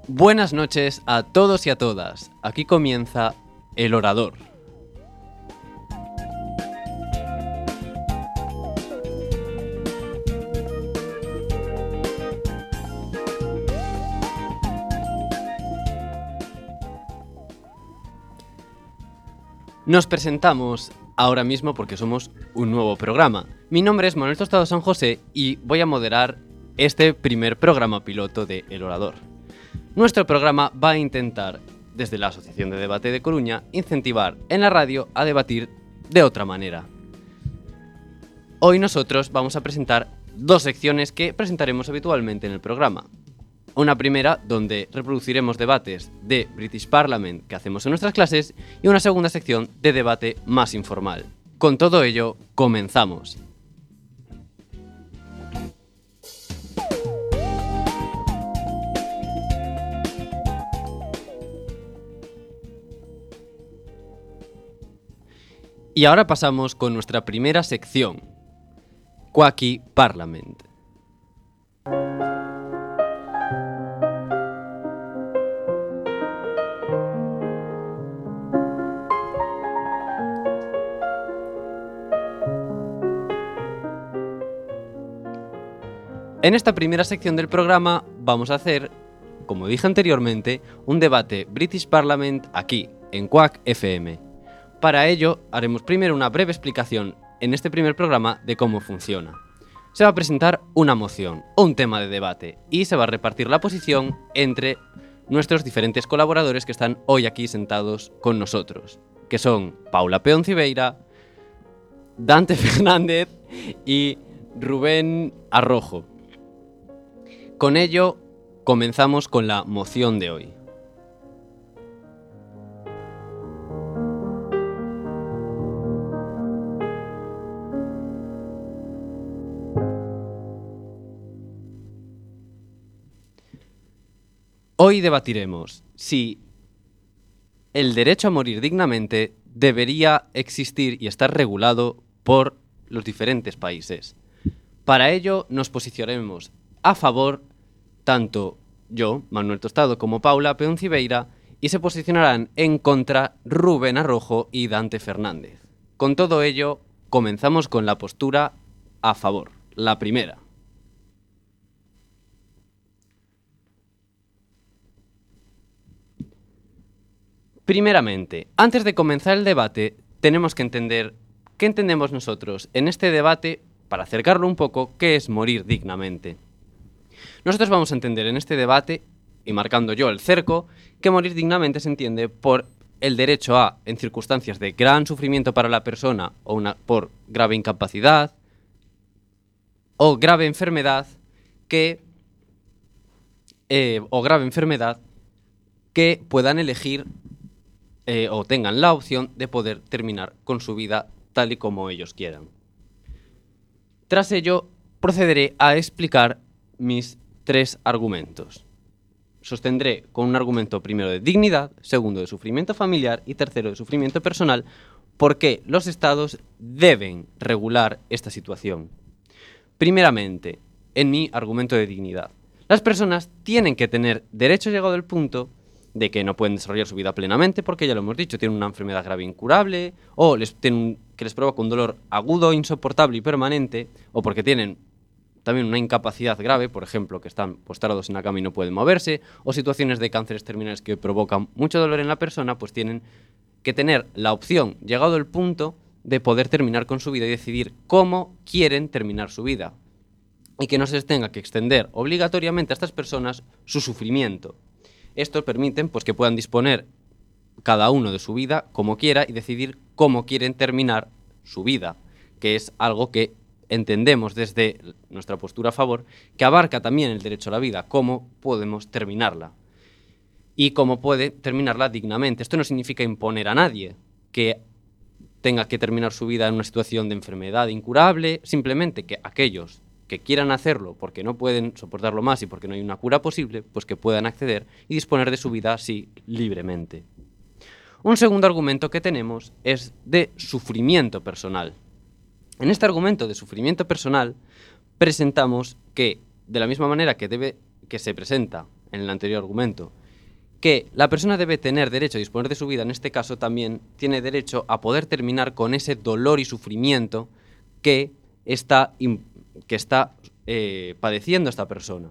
Buenas noches a todos y a todas. Aquí comienza El Orador. Nos presentamos ahora mismo porque somos un nuevo programa. Mi nombre es Manuel Tostado San José y voy a moderar este primer programa piloto de El Orador. Nuestro programa va a intentar, desde la Asociación de Debate de Coruña, incentivar en la radio a debatir de otra manera. Hoy nosotros vamos a presentar dos secciones que presentaremos habitualmente en el programa. Una primera donde reproduciremos debates de British Parliament que hacemos en nuestras clases y una segunda sección de debate más informal. Con todo ello, comenzamos. Y ahora pasamos con nuestra primera sección, Quacky Parliament. En esta primera sección del programa vamos a hacer, como dije anteriormente, un debate British Parliament aquí, en Quack FM. Para ello, haremos primero una breve explicación en este primer programa de cómo funciona. Se va a presentar una moción o un tema de debate y se va a repartir la posición entre nuestros diferentes colaboradores que están hoy aquí sentados con nosotros, que son Paula Peoncibeira, Dante Fernández y Rubén Arrojo. Con ello, comenzamos con la moción de hoy. Hoy debatiremos si el derecho a morir dignamente debería existir y estar regulado por los diferentes países. Para ello nos posicionaremos a favor tanto yo, Manuel Tostado, como Paula Peoncibeira, y se posicionarán en contra Rubén Arrojo y Dante Fernández. Con todo ello, comenzamos con la postura a favor, la primera. Primeramente, antes de comenzar el debate, tenemos que entender qué entendemos nosotros en este debate, para acercarlo un poco, qué es morir dignamente. Nosotros vamos a entender en este debate, y marcando yo el cerco, que morir dignamente se entiende por el derecho a, en circunstancias de gran sufrimiento para la persona o por grave incapacidad o grave enfermedad que puedan elegir o tengan la opción de poder terminar con su vida tal y como ellos quieran. Tras ello, procederé a explicar mis tres argumentos. Sostendré con un argumento primero de dignidad, segundo de sufrimiento familiar y tercero de sufrimiento personal, por qué los estados deben regular esta situación. Primeramente, en mi argumento de dignidad. Las personas tienen que tener derecho llegado al punto de que no pueden desarrollar su vida plenamente porque, ya lo hemos dicho, tienen una enfermedad grave incurable o que les provoca un dolor agudo, insoportable y permanente, o porque tienen también una incapacidad grave, por ejemplo, que están postrados en la cama y no pueden moverse, o situaciones de cánceres terminales que provocan mucho dolor en la persona, pues tienen que tener la opción, llegado el punto, de poder terminar con su vida y decidir cómo quieren terminar su vida. Y que no se les tenga que extender obligatoriamente a estas personas su sufrimiento. Esto permite pues, que puedan disponer cada uno de su vida como quiera y decidir cómo quieren terminar su vida, que es algo que entendemos desde nuestra postura a favor, que abarca también el derecho a la vida, cómo podemos terminarla y cómo puede terminarla dignamente. Esto no significa imponer a nadie que tenga que terminar su vida en una situación de enfermedad incurable, simplemente que aquellos que quieran hacerlo porque no pueden soportarlo más y porque no hay una cura posible, pues que puedan acceder y disponer de su vida así libremente. Un segundo argumento que tenemos es de sufrimiento personal. En este argumento de sufrimiento personal presentamos que, de la misma manera que se presenta en el anterior argumento, que la persona debe tener derecho a disponer de su vida, en este caso también tiene derecho a poder terminar con ese dolor y sufrimiento que está padeciendo esta persona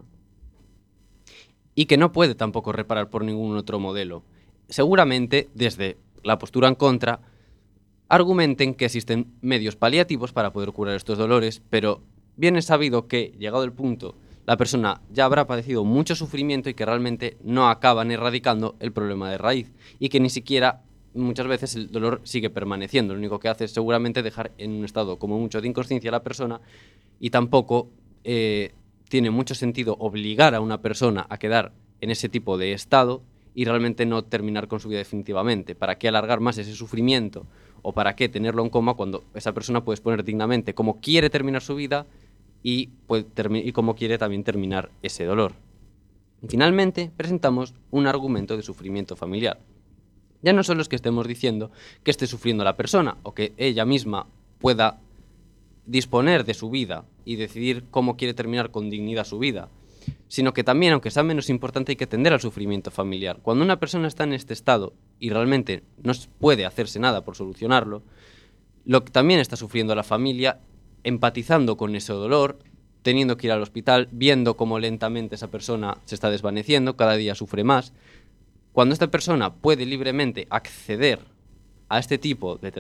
y que no puede tampoco reparar por ningún otro modelo. Seguramente, desde la postura en contra, argumenten que existen medios paliativos para poder curar estos dolores, pero bien es sabido que, llegado el punto, la persona ya habrá padecido mucho sufrimiento y que realmente no acaban erradicando el problema de raíz y que ni siquiera muchas veces el dolor sigue permaneciendo. Lo único que hace es seguramente dejar en un estado como mucho de inconsciencia a la persona y tampoco tiene mucho sentido obligar a una persona a quedar en ese tipo de estado y realmente no terminar con su vida definitivamente. ¿Para qué alargar más ese sufrimiento? ¿O para qué tenerlo en coma cuando esa persona puede exponer dignamente cómo quiere terminar su vida y cómo quiere también terminar ese dolor? Y finalmente presentamos un argumento de sufrimiento familiar. Ya no solo es que estemos diciendo que esté sufriendo la persona o que ella misma pueda disponer de su vida y decidir cómo quiere terminar con dignidad su vida, sino que también, aunque sea menos importante, hay que atender al sufrimiento familiar. Cuando una persona está en este estado y realmente no puede hacerse nada por solucionarlo, lo que también está sufriendo la familia, empatizando con ese dolor, teniendo que ir al hospital, viendo cómo lentamente esa persona se está desvaneciendo, cada día sufre más. Cuando esta persona puede libremente acceder a este tipo de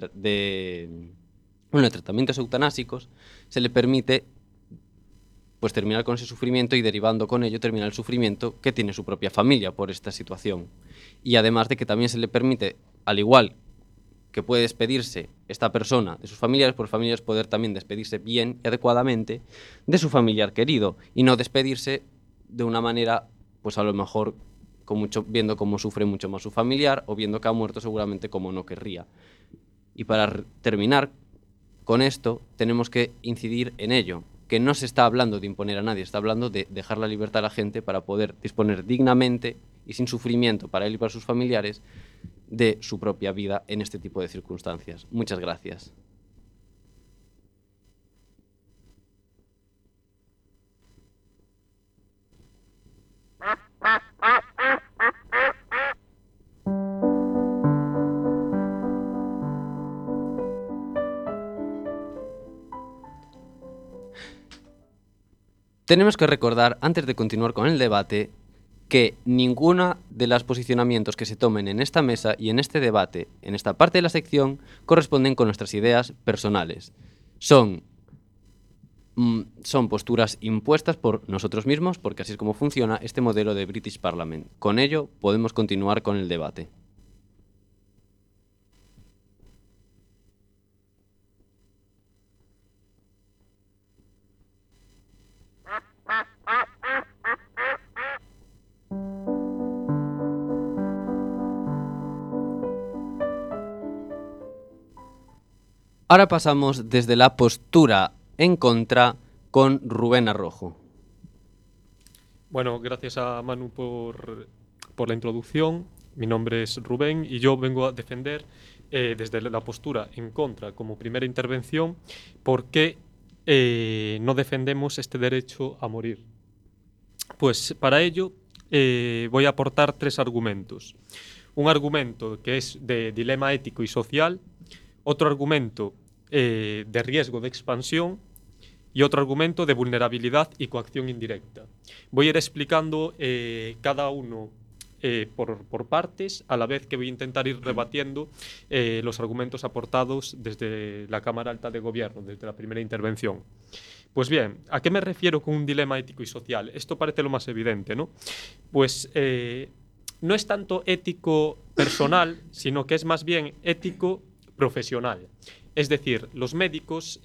tratamientos eutanásicos, se le permite pues terminar con ese sufrimiento y derivando con ello terminar el sufrimiento que tiene su propia familia por esta situación. Y además de que también se le permite, al igual que puede despedirse esta persona de sus familiares, por familiares poder también despedirse bien y adecuadamente de su familiar querido y no despedirse de una manera, pues a lo mejor viendo cómo sufre mucho más su familiar o viendo que ha muerto seguramente como no querría. Y para terminar con esto tenemos que incidir en ello, que no se está hablando de imponer a nadie, está hablando de dejar la libertad a la gente para poder disponer dignamente y sin sufrimiento para él y para sus familiares de su propia vida en este tipo de circunstancias. Muchas gracias. Tenemos que recordar, antes de continuar con el debate, que ninguno de los posicionamientos que se tomen en esta mesa y en este debate, en esta parte de la sección, corresponden con nuestras ideas personales. Son posturas impuestas por nosotros mismos, porque así es como funciona este modelo de British Parliament. Con ello, podemos continuar con el debate. Ahora pasamos desde la postura en contra con Rubén Arrojo. Bueno, gracias a Manu por la introducción. Mi nombre es Rubén y yo vengo a defender desde la postura en contra, como primera intervención, por qué no defendemos este derecho a morir. Pues para ello voy a aportar 3 argumentos. Un argumento que es de dilema ético y social, otro argumento de riesgo de expansión y otro argumento de vulnerabilidad y coacción indirecta. Voy a ir explicando cada uno por partes, a la vez que voy a intentar ir rebatiendo los argumentos aportados desde la Cámara Alta de Gobierno, desde la primera intervención. Pues bien, ¿a qué me refiero con un dilema ético y social? Esto parece lo más evidente, ¿no? Pues no es tanto ético personal, sino que es más bien ético profesional. Es decir, los médicos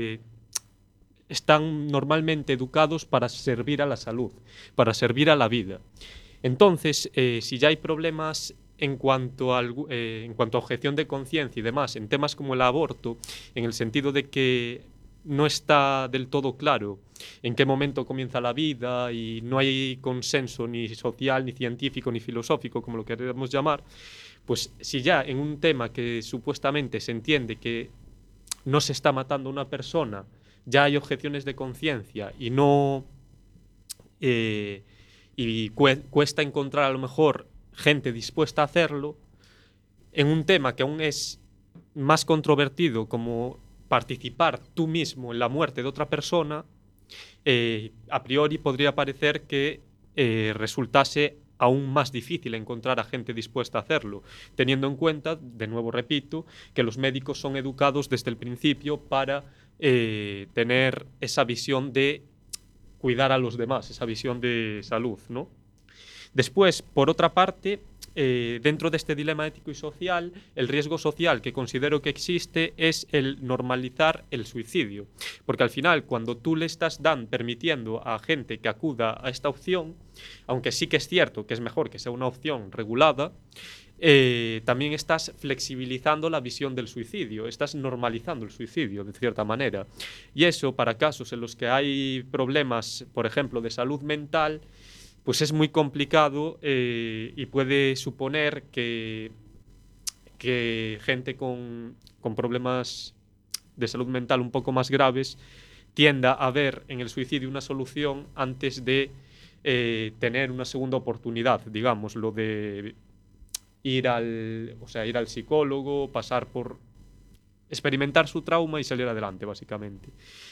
están normalmente educados para servir a la salud, para servir a la vida. Entonces, si ya hay problemas en cuanto a objeción de conciencia y demás, en temas como el aborto, en el sentido de que no está del todo claro en qué momento comienza la vida y no hay consenso ni social, ni científico, ni filosófico, como lo queramos llamar, pues si ya en un tema que supuestamente se entiende que no se está matando a una persona, ya hay objeciones de conciencia y no cuesta encontrar a lo mejor gente dispuesta a hacerlo en un tema que aún es más controvertido como participar tú mismo en la muerte de otra persona, a priori podría parecer que resultase aún más difícil encontrar a gente dispuesta a hacerlo, teniendo en cuenta, de nuevo repito, que los médicos son educados desde el principio para tener esa visión de cuidar a los demás, esa visión de salud, ¿no? Después, por otra parte, dentro de este dilema ético y social, el riesgo social que considero que existe es el normalizar el suicidio. Porque al final, cuando tú le estás permitiendo a gente que acuda a esta opción, aunque sí que es cierto que es mejor que sea una opción regulada, también estás flexibilizando la visión del suicidio, estás normalizando el suicidio de cierta manera. Y eso, para casos en los que hay problemas, por ejemplo, de salud mental, pues es muy complicado y puede suponer que gente con problemas de salud mental un poco más graves tienda a ver en el suicidio una solución antes de tener una segunda oportunidad, digamos, lo de ir al psicólogo, pasar por experimentar su trauma y salir adelante, básicamente.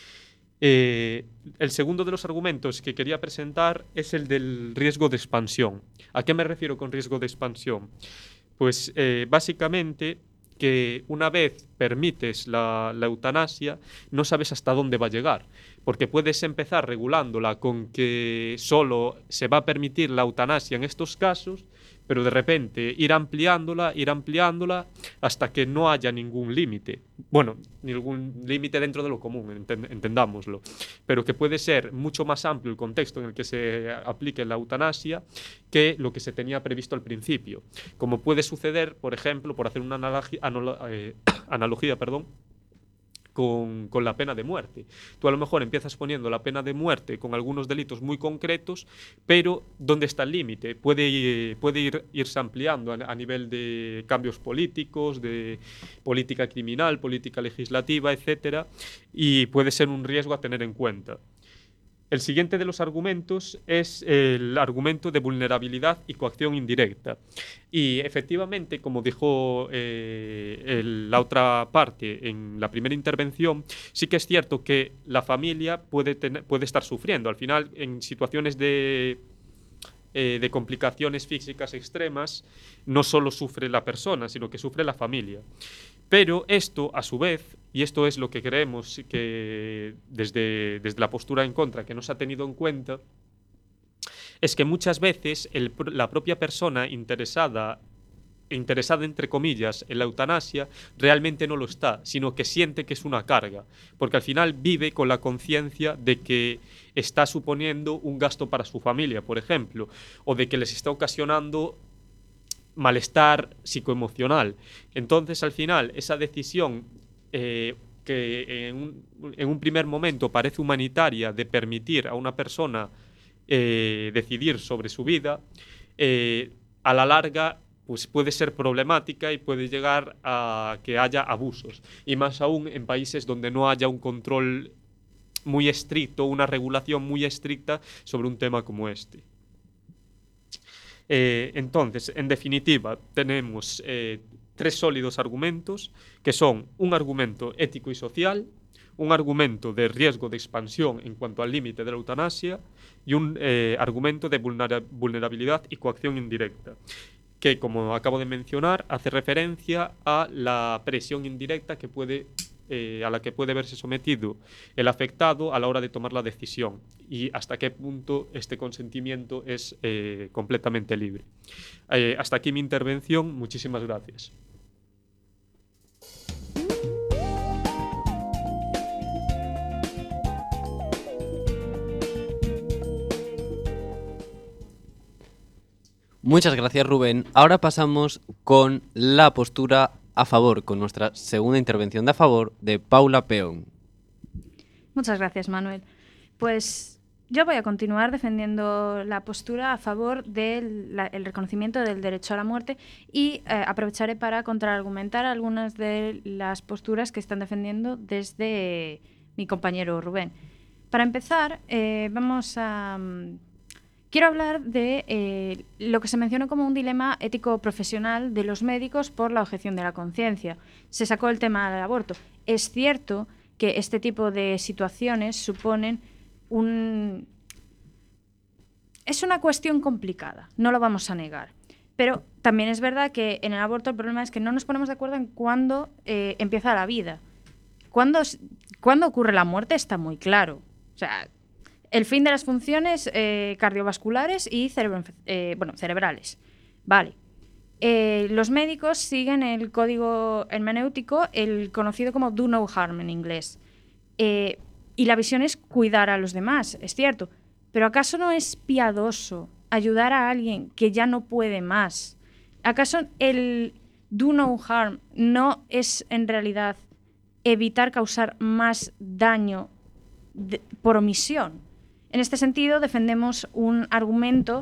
El segundo de los argumentos que quería presentar es el del riesgo de expansión. ¿A qué me refiero con riesgo de expansión? Pues básicamente que una vez permites la eutanasia, no sabes hasta dónde va a llegar, porque puedes empezar regulándola con que solo se va a permitir la eutanasia en estos casos, pero de repente ir ampliándola hasta que no haya ningún límite. Bueno, ningún límite dentro de lo común, entendámoslo, pero que puede ser mucho más amplio el contexto en el que se aplique la eutanasia que lo que se tenía previsto al principio. Como puede suceder, por ejemplo, por hacer una analogía, con la pena de muerte. Tú a lo mejor empiezas poniendo la pena de muerte con algunos delitos muy concretos, pero ¿dónde está el límite? Puede irse ampliando a nivel de cambios políticos, de política criminal, política legislativa, etcétera, y puede ser un riesgo a tener en cuenta. El siguiente de los argumentos es el argumento de vulnerabilidad y coacción indirecta. Y efectivamente, como dijo la otra parte en la primera intervención, sí que es cierto que la familia puede estar sufriendo. Al final, en situaciones de complicaciones físicas extremas, no solo sufre la persona, sino que sufre la familia. Pero esto, a su vez, y esto es lo que creemos que desde la postura en contra que no se ha tenido en cuenta, es que muchas veces la propia persona interesada entre comillas en la eutanasia realmente no lo está, sino que siente que es una carga, porque al final vive con la conciencia de que está suponiendo un gasto para su familia, por ejemplo, o de que les está ocasionando malestar psicoemocional. Entonces, al final, esa decisión que en un primer momento parece humanitaria de permitir a una persona decidir sobre su vida, a la larga pues puede ser problemática y puede llegar a que haya abusos. Y más aún en países donde no haya un control muy estricto, una regulación muy estricta sobre un tema como este. Entonces, en definitiva, tenemos tres sólidos argumentos, que son un argumento ético y social, un argumento de riesgo de expansión en cuanto al límite de la eutanasia y un argumento de vulnerabilidad y coacción indirecta, que, como acabo de mencionar, hace referencia a la presión indirecta que a la que puede verse sometido el afectado a la hora de tomar la decisión y hasta qué punto este consentimiento es completamente libre. Hasta aquí mi intervención. Muchísimas gracias. Muchas gracias, Rubén. Ahora pasamos con la postura a favor, con nuestra segunda intervención de a favor de Paula Peón. Muchas gracias, Manuel. Pues yo voy a continuar defendiendo la postura a favor del reconocimiento del derecho a la muerte y aprovecharé para contraargumentar algunas de las posturas que están defendiendo desde mi compañero Rubén. Para empezar, vamos a quiero hablar de lo que se mencionó como un dilema ético-profesional de los médicos por la objeción de la conciencia. Se sacó el tema del aborto. Es cierto que este tipo de situaciones suponen es una cuestión complicada, no lo vamos a negar. Pero también es verdad que en el aborto el problema es que no nos ponemos de acuerdo en cuándo empieza la vida. Cuándo ocurre la muerte está muy claro. O sea, el fin de las funciones cardiovasculares y cerebrales. Vale. Los médicos siguen el código hermenéutico, el conocido como do no harm en inglés. Y la visión es cuidar a los demás, es cierto. Pero ¿acaso no es piadoso ayudar a alguien que ya no puede más? ¿Acaso el do no harm no es en realidad evitar causar más daño por omisión? En este sentido, defendemos un argumento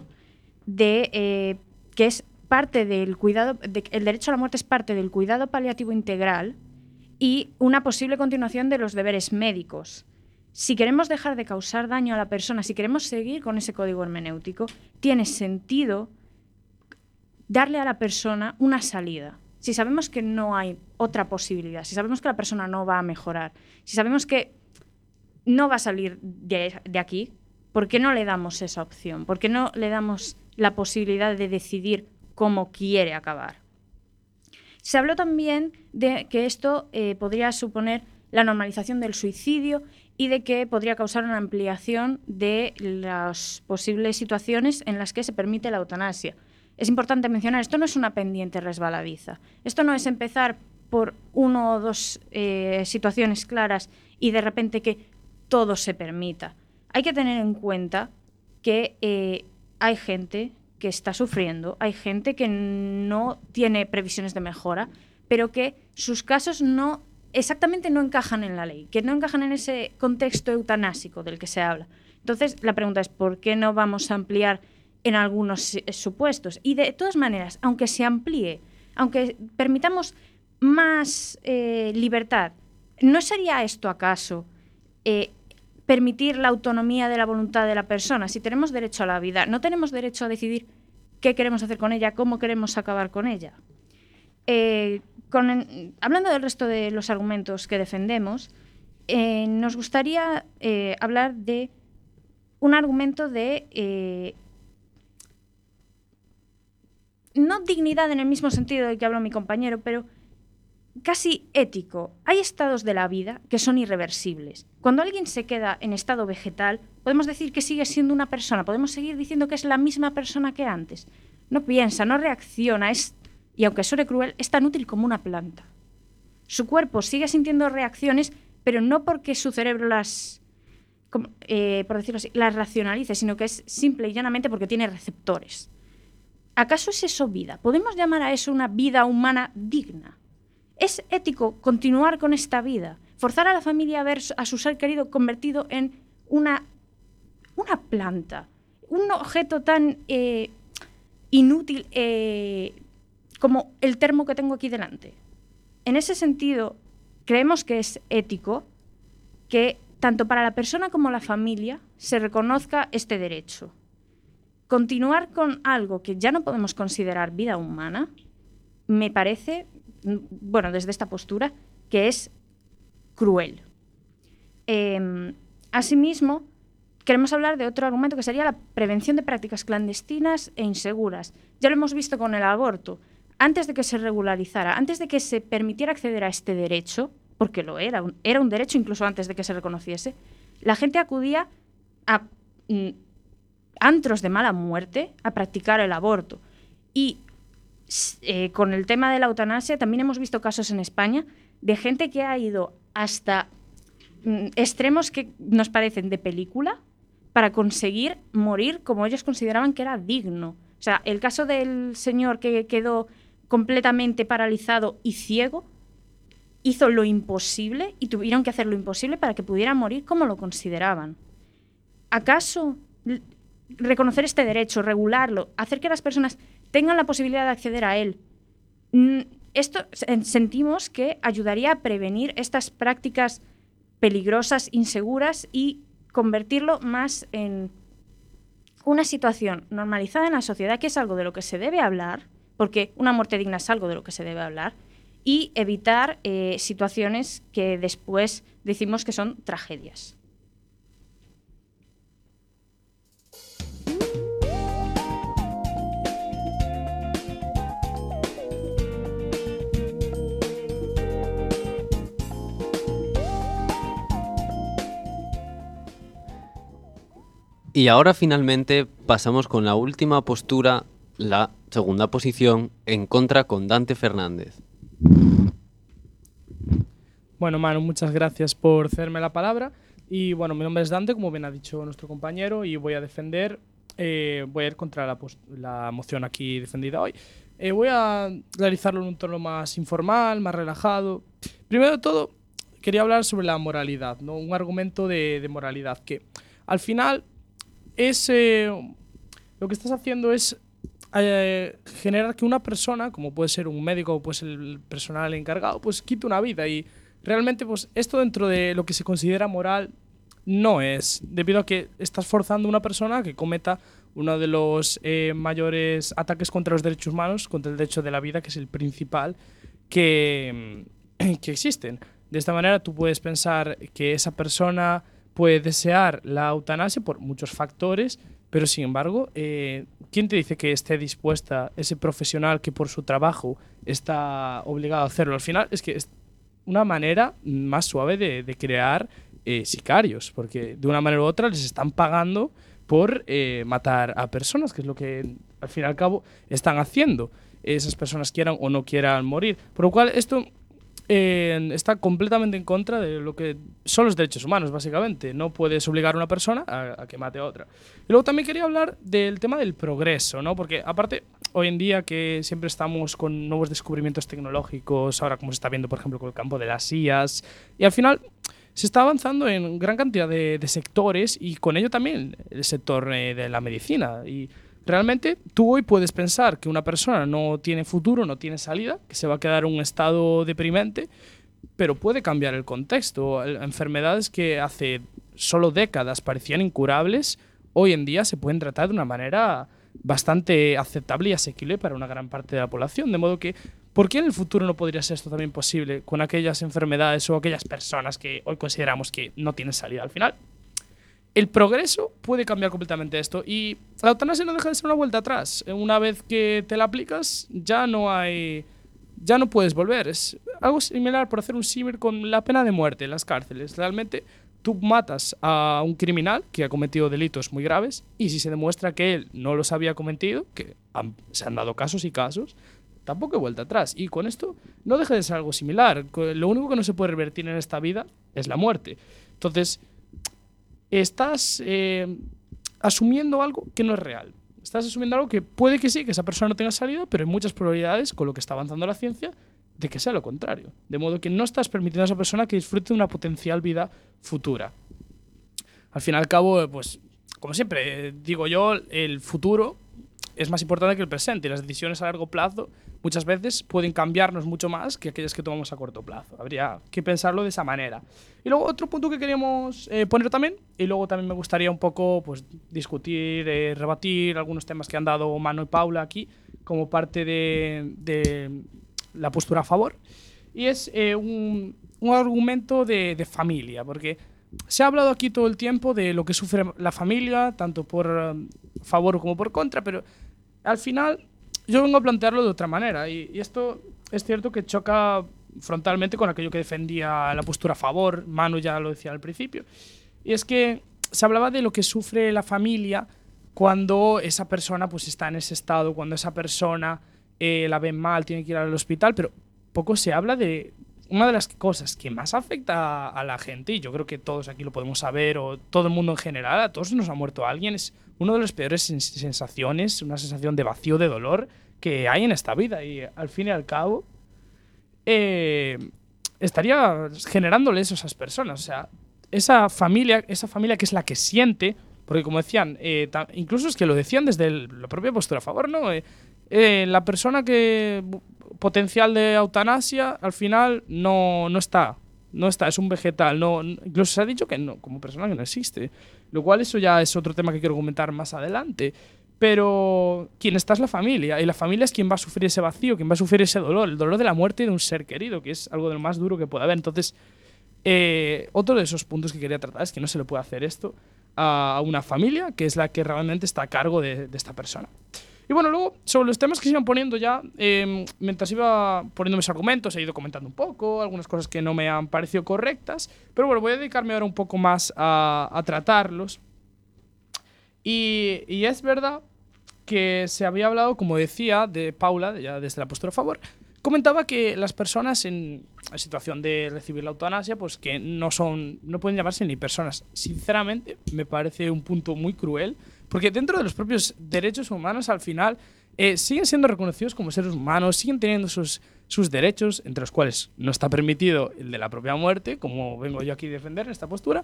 de que es parte del cuidado, el derecho a la muerte es parte del cuidado paliativo integral y una posible continuación de los deberes médicos. Si queremos dejar de causar daño a la persona, si queremos seguir con ese código hermenéutico, tiene sentido darle a la persona una salida. Si sabemos que no hay otra posibilidad, si sabemos que la persona no va a mejorar, si sabemos que no va a salir de aquí, ¿por qué no le damos esa opción? ¿Por qué no le damos la posibilidad de decidir cómo quiere acabar? Se habló también de que esto podría suponer la normalización del suicidio y de que podría causar una ampliación de las posibles situaciones en las que se permite la eutanasia. Es importante mencionar, esto no es una pendiente resbaladiza. Esto no es empezar por 1 o 2 situaciones claras y de repente que todo se permita. Hay que tener en cuenta que hay gente que está sufriendo, hay gente que no tiene previsiones de mejora, pero que sus casos exactamente no encajan en la ley, que no encajan en ese contexto eutanásico del que se habla. Entonces, la pregunta es, ¿por qué no vamos a ampliar en algunos supuestos? Y de todas maneras, aunque se amplíe, aunque permitamos más libertad, ¿no sería esto acaso permitir la autonomía de la voluntad de la persona? Si tenemos derecho a la vida, ¿no tenemos derecho a decidir qué queremos hacer con ella, cómo queremos acabar con ella? Hablando del resto de los argumentos que defendemos, nos gustaría hablar de un argumento de no dignidad en el mismo sentido del que habló mi compañero, pero casi ético. Hay estados de la vida que son irreversibles. Cuando alguien se queda en estado vegetal, podemos decir que sigue siendo una persona, podemos seguir diciendo que es la misma persona que antes. No piensa, no reacciona, y aunque suene cruel, es tan útil como una planta. Su cuerpo sigue sintiendo reacciones, pero no porque su cerebro por decirlo así, las racionalice, sino que es simple y llanamente porque tiene receptores. ¿Acaso es eso vida? ¿Podemos llamar a eso una vida humana digna? ¿Es ético continuar con esta vida? ¿Forzar a la familia a ver a su ser querido convertido en una planta? Un objeto tan inútil como el termo que tengo aquí delante. En ese sentido, creemos que es ético que tanto para la persona como la familia se reconozca este derecho. Continuar con algo que ya no podemos considerar vida humana me parece, desde esta postura, que es cruel. Asimismo, queremos hablar de otro argumento que sería la prevención de prácticas clandestinas e inseguras. Ya lo hemos visto con el aborto. Antes de que se regularizara, antes de que se permitiera acceder a este derecho, porque lo era un derecho incluso antes de que se reconociese, la gente acudía a antros de mala muerte a practicar el aborto. Y con el tema de la eutanasia también hemos visto casos en España de gente que ha ido hasta extremos que nos parecen de película para conseguir morir como ellos consideraban que era digno. O sea, el caso del señor que quedó completamente paralizado y ciego hizo lo imposible y tuvieron que hacer lo imposible para que pudiera morir como lo consideraban. ¿Acaso reconocer este derecho, regularlo, hacer que las personas tengan la posibilidad de acceder a él, esto sentimos que ayudaría a prevenir estas prácticas peligrosas, inseguras y convertirlo más en una situación normalizada en la sociedad, que es algo de lo que se debe hablar, porque una muerte digna es algo de lo que se debe hablar, y evitar situaciones que después decimos que son tragedias. Y ahora finalmente pasamos con la última postura, la segunda posición, en contra con Dante Fernández. Bueno, Manu, muchas gracias por cederme la palabra. Y bueno, mi nombre es Dante, como bien ha dicho nuestro compañero, y voy a defender, voy a ir contra la moción aquí defendida hoy. Voy a realizarlo en un tono más informal, más relajado. Primero de todo, quería hablar sobre la moralidad, ¿no? Un argumento de moralidad que al final es lo que estás haciendo es generar que una persona, como puede ser un médico o puede ser el personal encargado, pues quite una vida. Y realmente pues esto dentro de lo que se considera moral no es, debido a que estás forzando a una persona que cometa uno de los mayores ataques contra los derechos humanos, contra el derecho de la vida, que es el principal que existen. De esta manera tú puedes pensar que esa persona puede desear la eutanasia por muchos factores, pero sin embargo, ¿quién te dice que esté dispuesta ese profesional que por su trabajo está obligado a hacerlo? Al final es que es una manera más suave de crear sicarios, porque de una manera u otra les están pagando por matar a personas, que es lo que al fin y al cabo están haciendo. Esas personas quieran o no quieran morir. Por lo cual esto está completamente en contra de lo que son los derechos humanos, básicamente. No puedes obligar a una persona a que mate a otra. Y luego también quería hablar del tema del progreso, ¿no? Porque aparte, hoy en día que siempre estamos con nuevos descubrimientos tecnológicos, ahora como se está viendo, por ejemplo, con el campo de las IAs, y al final se está avanzando en gran cantidad de sectores y con ello también el sector de la medicina. Y realmente tú hoy puedes pensar que una persona no tiene futuro, no tiene salida, que se va a quedar en un estado deprimente, pero puede cambiar el contexto. Enfermedades que hace solo décadas parecían incurables, hoy en día se pueden tratar de una manera bastante aceptable y asequible para una gran parte de la población. De modo que, ¿por qué en el futuro no podría ser esto también posible con aquellas enfermedades o aquellas personas que hoy consideramos que no tienen salida? Al final, el progreso puede cambiar completamente esto y la eutanasia no deja de ser una vuelta atrás. Una vez que te la aplicas, ya no puedes volver. Es algo similar, por hacer un símil, con la pena de muerte en las cárceles. Realmente tú matas a un criminal que ha cometido delitos muy graves y si se demuestra que él no los había cometido, que se han dado casos y casos, tampoco hay vuelta atrás. Y con esto no deja de ser algo similar. Lo único que no se puede revertir en esta vida es la muerte. Entonces, estás asumiendo algo que no es real. Estás asumiendo algo que puede que sí, que esa persona no tenga salida, pero hay muchas probabilidades, con lo que está avanzando la ciencia, de que sea lo contrario. De modo que no estás permitiendo a esa persona que disfrute de una potencial vida futura. Al fin y al cabo, pues, como siempre digo yo, el futuro es más importante que el presente y las decisiones a largo plazo muchas veces pueden cambiarnos mucho más que aquellas que tomamos a corto plazo. Habría que pensarlo de esa manera. Y luego otro punto que queríamos poner también, y luego también me gustaría un poco pues, discutir, rebatir algunos temas que han dado Manu y Paula aquí como parte de la postura a favor, y es un argumento de familia, porque se ha hablado aquí todo el tiempo de lo que sufre la familia, tanto por favor como por contra, pero al final yo vengo a plantearlo de otra manera y esto es cierto que choca frontalmente con aquello que defendía la postura a favor. Manu ya lo decía al principio, y es que se hablaba de lo que sufre la familia cuando esa persona pues está en ese estado, cuando esa persona la ven mal, tiene que ir al hospital, pero poco se habla de una de las cosas que más afecta a la gente, y yo creo que todos aquí lo podemos saber, o todo el mundo en general, a todos nos ha muerto alguien, es una de las peores sensaciones, una sensación de vacío, de dolor que hay en esta vida, y al fin y al cabo estaría generándole eso a esas personas. O sea, esa familia que es la que siente, porque como decían, incluso es que lo decían desde la propia postura a favor, ¿no? La persona que potencial de eutanasia al final no está no está, es un vegetal. No, incluso se ha dicho que no, como persona que no existe. Lo cual eso ya es otro tema que quiero comentar más adelante. Pero quien está es la familia, y la familia es quien va a sufrir ese vacío, quien va a sufrir ese dolor, el dolor de la muerte de un ser querido, que es algo de lo más duro que puede haber. Entonces, otro de esos puntos que quería tratar es que no se le puede hacer esto a una familia, que es la que realmente está a cargo de esta persona. Y bueno, luego, sobre los temas que se iban poniendo ya, mientras iba poniendo mis argumentos, he ido comentando un poco, algunas cosas que no me han parecido correctas, pero bueno, voy a dedicarme ahora un poco más a tratarlos. Y es verdad que se había hablado, como decía, de Paula, ya desde la postura a favor, comentaba que las personas en situación de recibir la eutanasia, pues que no pueden llamarse ni personas. Sinceramente, me parece un punto muy cruel, porque dentro de los propios derechos humanos, al final, siguen siendo reconocidos como seres humanos, siguen teniendo sus derechos, entre los cuales no está permitido el de la propia muerte, como vengo yo aquí a defender en esta postura.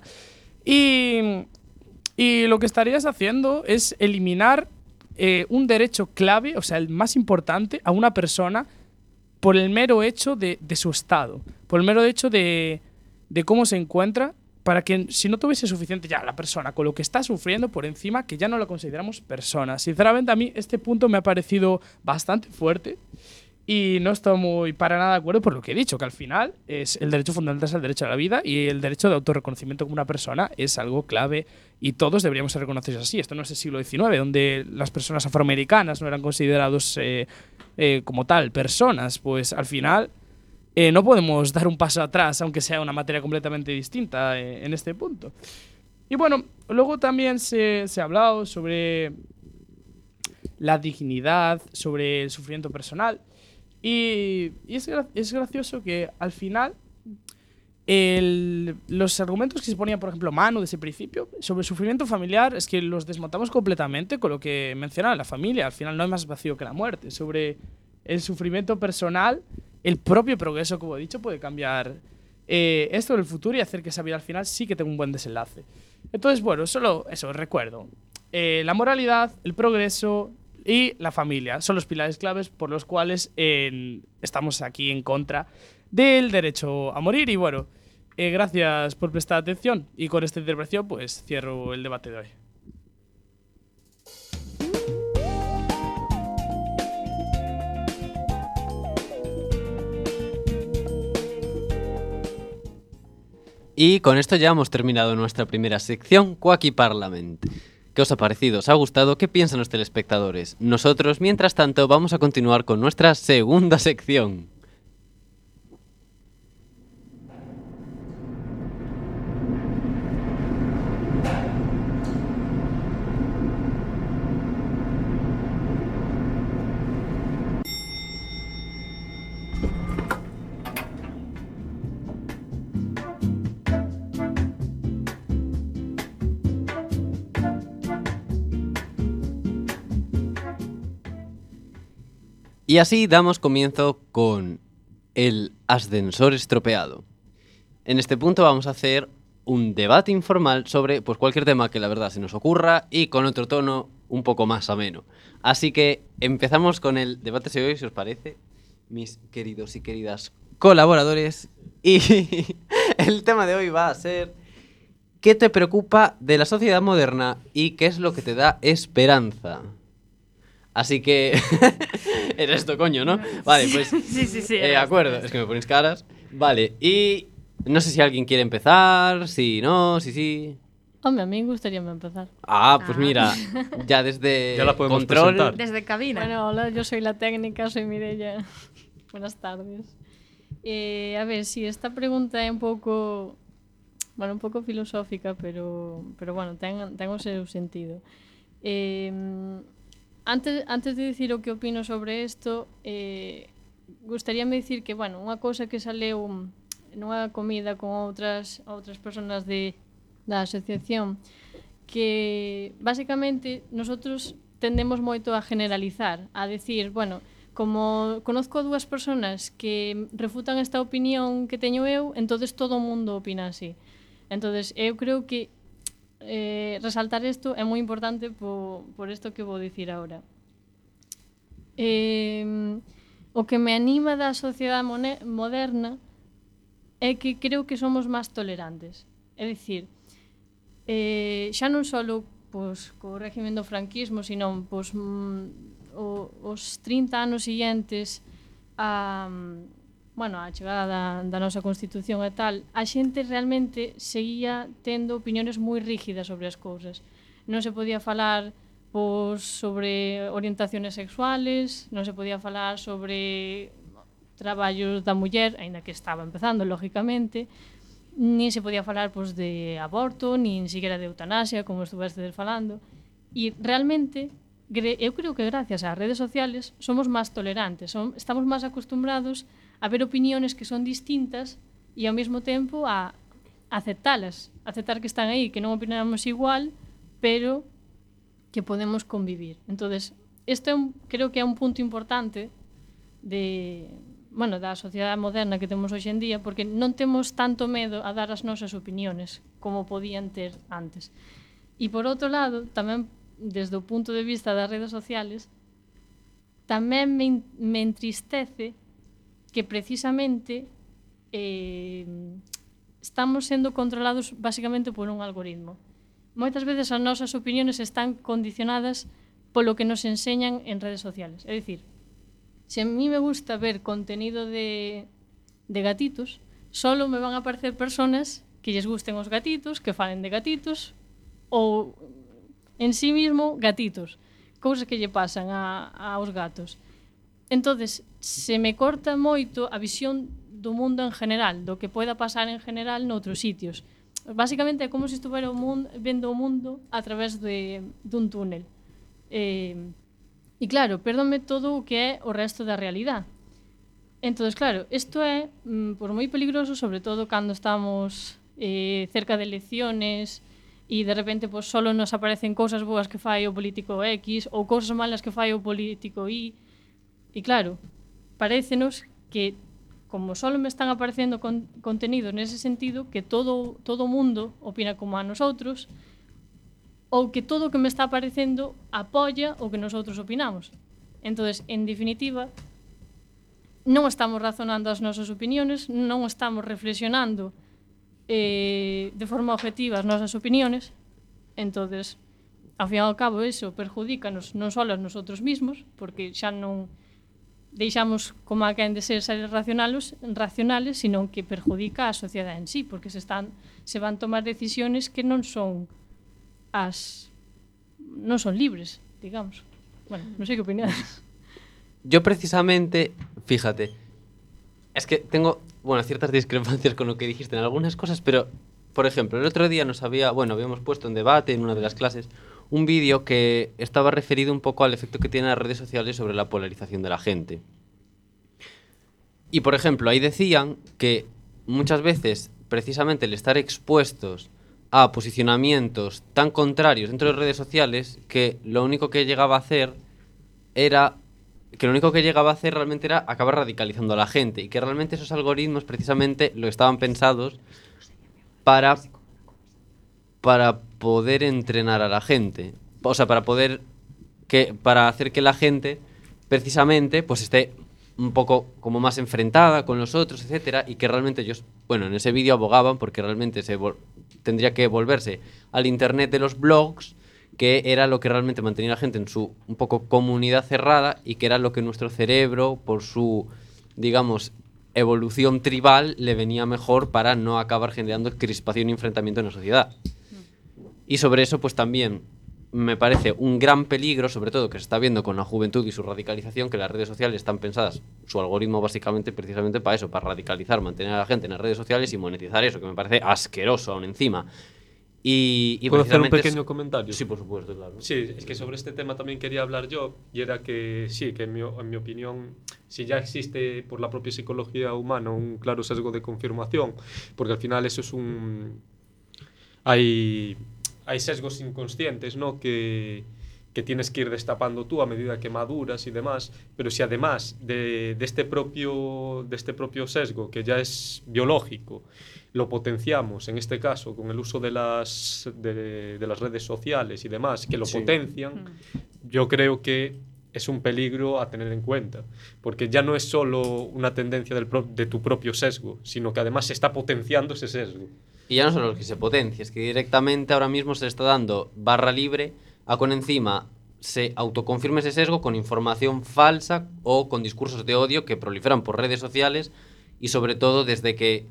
Y lo que estarías haciendo es eliminar un derecho clave, o sea, el más importante, a una persona por el mero hecho de su estado, por el mero hecho de cómo se encuentra, para que si no tuviese suficiente ya la persona con lo que está sufriendo por encima, que ya no la consideramos persona. Sinceramente, a mí este punto me ha parecido bastante fuerte y no estoy muy para nada de acuerdo por lo que he dicho, que al final es el derecho fundamental es el derecho a la vida, y el derecho de autorreconocimiento como una persona es algo clave y todos deberíamos ser reconocidos así. Esto no es el siglo XIX, donde las personas afroamericanas no eran considerados como tal personas. Pues al final no podemos dar un paso atrás, aunque sea una materia completamente distinta en este punto. Y bueno, luego también se ha hablado sobre la dignidad, sobre el sufrimiento personal. Y es gracioso que al final los argumentos que se ponían, por ejemplo, Manu desde el principio sobre el sufrimiento familiar, es que los desmontamos completamente con lo que mencionaba la familia. Al final no hay más vacío que la muerte. Sobre el sufrimiento personal, el propio progreso, como he dicho, puede cambiar esto en el futuro y hacer que esa vida al final sí que tenga un buen desenlace. Entonces, bueno, solo eso, recuerdo. La moralidad, el progreso y la familia son los pilares claves por los cuales estamos aquí en contra del derecho a morir. Y bueno, gracias por prestar atención, y con esta intervención pues cierro el debate de hoy. Y con esto ya hemos terminado nuestra primera sección, Quacky Parlament. ¿Qué os ha parecido? ¿Os ha gustado? ¿Qué piensan los telespectadores? Nosotros, mientras tanto, vamos a continuar con nuestra segunda sección. Y así damos comienzo con el ascensor estropeado. En este punto vamos a hacer un debate informal sobre pues, cualquier tema que la verdad se nos ocurra, y con otro tono un poco más ameno. Así que empezamos con el debate de hoy, si os parece, mis queridos y queridas colaboradores. Y el tema de hoy va a ser: ¿qué te preocupa de la sociedad moderna y qué es lo que te da esperanza? Así que era esto, coño, ¿no? Vale, pues Sí. de acuerdo, es que me ponéis caras. Vale, y no sé si alguien quiere empezar, si no, si sí. Hombre, a mí me gustaría empezar. Pues mira, ya desde Ya la podemos control. presentar. Desde cabina. Bueno, hola, yo soy la técnica, soy Mireia. Buenas tardes. A ver, sí, esta pregunta é un pouco filosófica, pero bueno, ten o seu sentido. Antes de dicir o que opino sobre isto, gustaríame dicir que, bueno, unha cousa que saleu nunha comida con outras persoas da asociación, que basicamente nosotros tendemos moito a generalizar, a decir, bueno, como conozco dúas persoas que refutan esta opinión que teño eu, entonces todo o mundo opina así. Entonces eu creo que resaltar isto é moi importante por isto que vou dicir agora. O que me anima da sociedade moderna é que creo que somos máis tolerantes. É dicir, xa non só pois, co régimen do franquismo, sino pois, os 30 anos seguintes a chegada da nosa Constitución e tal, a xente realmente seguía tendo opinións moi rígidas sobre as cousas. Non se podía falar pois, sobre orientaciones sexuales, non se podía falar sobre traballos da muller, aínda que estaba empezando, lógicamente, nin se podía falar pois, de aborto, nin siquiera de eutanasia, como estuvestedes falando. E realmente, eu creo que gracias ás redes sociales somos máis tolerantes, estamos máis acostumbrados a ver opiniones que son distintas e ao mesmo tempo a aceptalas, aceptar que están aí, que non opinamos igual, pero que podemos convivir. Entonces, isto creo que é un punto importante da sociedade moderna que temos hoxe en día, porque non temos tanto medo a dar as nosas opiniones como podían ter antes. E por outro lado, tamén desde o punto de vista das redes sociales, tamén me entristece que precisamente estamos sendo controlados basicamente por un algoritmo. Moitas veces as nosas opiniones están condicionadas polo que nos enseñan en redes sociales. É dicir, se a mí me gusta ver contenido de gatitos, solo me van a aparecer personas que lles gusten os gatitos, que falen de gatitos, ou en sí mismo gatitos, cousas que lle pasan aos gatos. Entonces, se me corta moito a visión do mundo en general, do que poida pasar en general noutros sitios. Básicamente é como se estuvera vendo o mundo a través dun túnel. E claro, perdónme todo o que é o resto da realidade. Entonces, claro, isto é moi peligroso, sobre todo cando estamos cerca de elecciones e de repente pues, solo nos aparecen cousas boas que fai o político X ou cousas malas que fai o político Y. E claro, parécenos que como solo me están aparecendo contenidos nese sentido, que todo o mundo opina como a nosotros, ou que todo o que me está aparecendo apoia o que nosotros opinamos. Entonces, en definitiva, non estamos razonando as nosas opiniones, non estamos reflexionando de forma objetiva as nosas opiniones. Entonces, ao fin e ao cabo, eso perjudícanos non só a nosotros mismos, porque xa non deixamos como a quen de ser seres racionales, sino que perjudica a sociedade en sí, porque se van tomar decisiones que non son libres, digamos. Bueno, non sei que opinades. Yo precisamente, fíjate, es que tengo, ciertas discrepancias con lo que dijiste en algunas cosas, pero, por ejemplo, el otro día habíamos puesto en debate en una de las clases un vídeo que estaba referido un poco al efecto que tienen las redes sociales sobre la polarización de la gente. Y, por ejemplo, ahí decían que muchas veces, precisamente, el estar expuestos a posicionamientos tan contrarios dentro de redes sociales, que lo único que llegaba a hacer realmente era acabar radicalizando a la gente, y que realmente esos algoritmos precisamente lo estaban pensados para poder entrenar a la gente, o sea, para hacer que la gente precisamente pues esté un poco como más enfrentada con los otros, etcétera, y que realmente ellos, en ese vídeo abogaban porque realmente tendría que volverse al internet de los blogs, que era lo que realmente mantenía a la gente en su un poco comunidad cerrada, y que era lo que nuestro cerebro, por su, digamos, evolución tribal, le venía mejor para no acabar generando crispación y enfrentamiento en la sociedad. Y sobre eso, pues también me parece un gran peligro, sobre todo que se está viendo con la juventud y su radicalización, que las redes sociales están pensadas, su algoritmo básicamente, precisamente para eso, para radicalizar, mantener a la gente en las redes sociales y monetizar eso, que me parece asqueroso aún encima. Y ¿Puedo hacer un pequeño comentario? Sí, por supuesto, claro. Sí, es que sobre este tema también quería hablar yo, y era que sí, que en mi opinión, si ya existe por la propia psicología humana un claro sesgo de confirmación, porque al final eso es hay sesgos inconscientes, ¿no? que tienes que ir destapando tú a medida que maduras y demás, pero si además de este propio sesgo, que ya es biológico, lo potenciamos, en este caso, con el uso de las redes sociales y demás, que lo potencian, yo creo que es un peligro a tener en cuenta, porque ya no es solo una tendencia de tu propio sesgo, sino que además se está potenciando ese sesgo. Y ya no solo que se potencia, es que directamente ahora mismo se le está dando barra libre a con encima se autoconfirme ese sesgo con información falsa o con discursos de odio que proliferan por redes sociales y sobre todo desde que,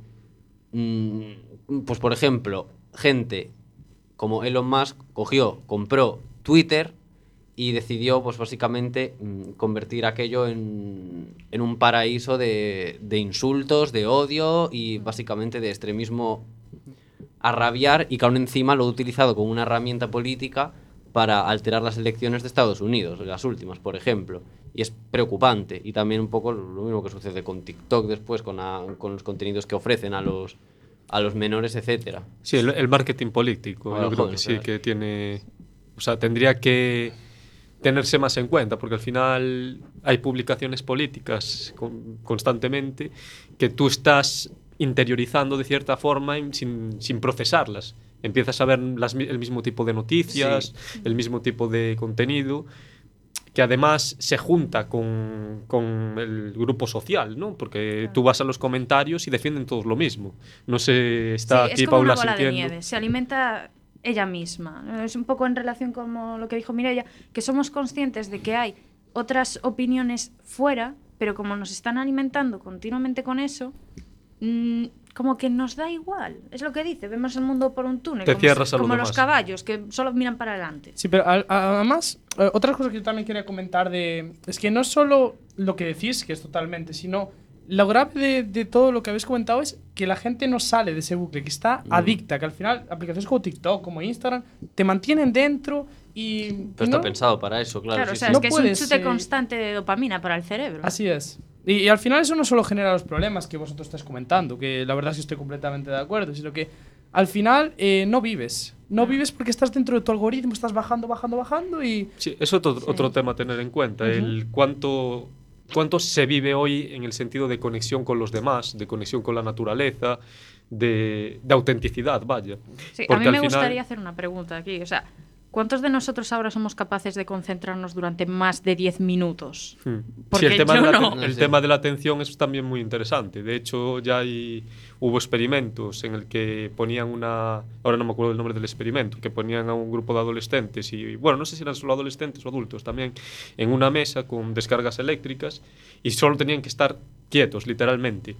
pues por ejemplo, gente como Elon Musk compró Twitter y decidió pues básicamente convertir aquello en un paraíso de insultos, de odio y básicamente de extremismo a rabiar, y que aún encima lo ha utilizado como una herramienta política para alterar las elecciones de Estados Unidos, las últimas, por ejemplo. Y es preocupante. Y también un poco lo mismo que sucede con TikTok después, con los contenidos que ofrecen a los menores, etcétera. Sí, el marketing político, Bueno, yo creo joder, que sí, claro. que tiene... O sea, tendría que tenerse más en cuenta, porque al final hay publicaciones políticas constantemente que tú estás interiorizando de cierta forma sin procesarlas. Empiezas a ver el mismo tipo de noticias, el mismo tipo de contenido, que además se junta con el grupo social, ¿no? Porque tú vas a los comentarios y defienden todos lo mismo. No sé, está Sí, aquí es como Paula una bola de sintiendo. nieve, se alimenta ella misma. Es un poco en relación con lo que dijo Mireia, que somos conscientes de que hay otras opiniones fuera, pero como nos están alimentando continuamente con eso, como que nos da igual. Es lo que dice, vemos el mundo por un túnel, Te cierras a lo como los demás. caballos, que solo miran para adelante. Sí, pero además, otra cosa que yo también quería comentar es que no es solo lo que decís, que es totalmente, sino lo grave de todo lo que habéis comentado es que la gente no sale de ese bucle, que está adicta, que al final aplicaciones como TikTok, como Instagram, te mantienen dentro y... Pero está pensado para eso, claro. Claro, sí, o sea, sí. es No que puedes, es un chute constante de dopamina para el cerebro. Así es. Y al final eso no solo genera los problemas que vosotros estáis comentando, que la verdad sí estoy completamente de acuerdo, sino que al final no vives. No vives porque estás dentro de tu algoritmo, estás bajando y... Sí, es otro tema a tener en cuenta, el cuánto se vive hoy en el sentido de conexión con los demás, de conexión con la naturaleza, de autenticidad, vaya. Sí, a Porque mí me al final- gustaría hacer una pregunta aquí. O sea, ¿cuántos de nosotros ahora somos capaces de concentrarnos durante más de 10 minutos? Porque Sí, el tema, yo de la, no. el Sí. tema de la atención es también muy interesante. De hecho, ya hubo experimentos en el que ponían ahora no me acuerdo el nombre del experimento, que ponían a un grupo de adolescentes y, bueno, no sé si eran solo adolescentes o adultos también, en una mesa con descargas eléctricas y solo tenían que estar quietos, literalmente.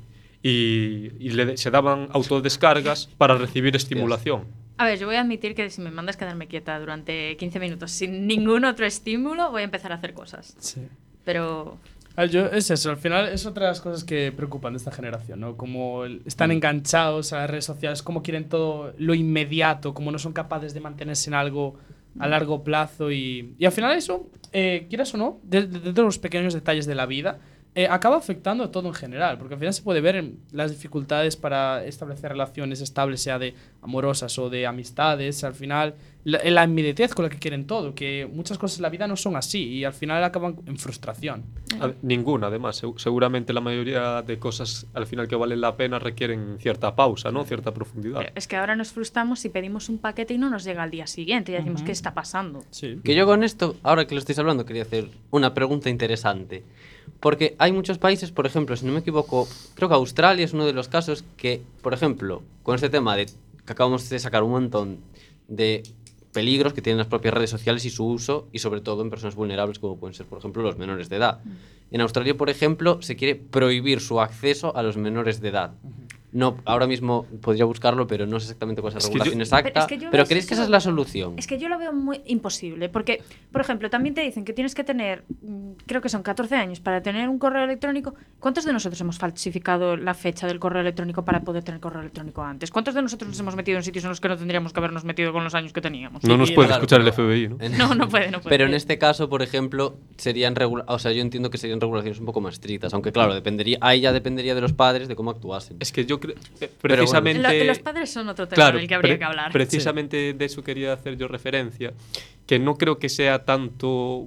Y se daban autodescargas para recibir estimulación. A ver, yo voy a admitir que si me mandas quedarme quieta durante 15 minutos sin ningún otro estímulo, voy a empezar a hacer cosas. Sí. Pero Es eso, al final es otra de las cosas que preocupan de esta generación, ¿no? Como están enganchados a las redes sociales, como quieren todo lo inmediato, como no son capaces de mantenerse en algo a largo plazo y al final eso, quieras o no, de los pequeños detalles de la vida, acaba afectando a todo en general, porque al final se puede ver en las dificultades para establecer relaciones estables, sea de amorosas o de amistades, al final la inmediatez con la que quieren todo, que muchas cosas en la vida no son así y al final acaban en frustración. Ninguna, además. Seguramente la mayoría de cosas al final que valen la pena requieren cierta pausa, ¿no? Cierta profundidad. es que ahora nos frustramos si pedimos un paquete y no nos llega al día siguiente y decimos, ¿qué está pasando? Sí. Que yo con esto, ahora que lo estáis hablando, quería hacer una pregunta interesante. Porque hay muchos países, por ejemplo, si no me equivoco, creo que Australia es uno de los casos que, por ejemplo, con este tema de que acabamos de sacar un montón de peligros que tienen las propias redes sociales y su uso, y sobre todo en personas vulnerables como pueden ser, por ejemplo, los menores de edad. En Australia, por ejemplo, se quiere prohibir su acceso a los menores de edad. No, ahora mismo podría buscarlo, pero no sé exactamente cuál es la Es que regulación yo- exacta. Pero es que yo Pero ves, ¿creéis que eso esa es lo la veo- solución? Es que yo lo veo muy imposible, porque, por ejemplo, también te dicen que tienes que tener, creo que son 14 años para tener un correo electrónico. ¿Cuántos de nosotros hemos falsificado la fecha del correo electrónico para poder tener correo electrónico antes? ¿Cuántos de nosotros nos hemos metido en sitios en los que no tendríamos que habernos metido con los años que teníamos? No nos Sí, puede claro, escuchar el pero- FBI, ¿no? No puede, no puede. Pero en este caso, por ejemplo, serían o sea, yo entiendo que serían regulaciones un poco más estrictas, aunque claro, ahí ya dependería de los padres de cómo actuasen. Es que yo creo... bueno. Precisamente... Los padres son otro tema Claro, del que habría que hablar. precisamente de eso quería hacer yo referencia, que no creo que sea tanto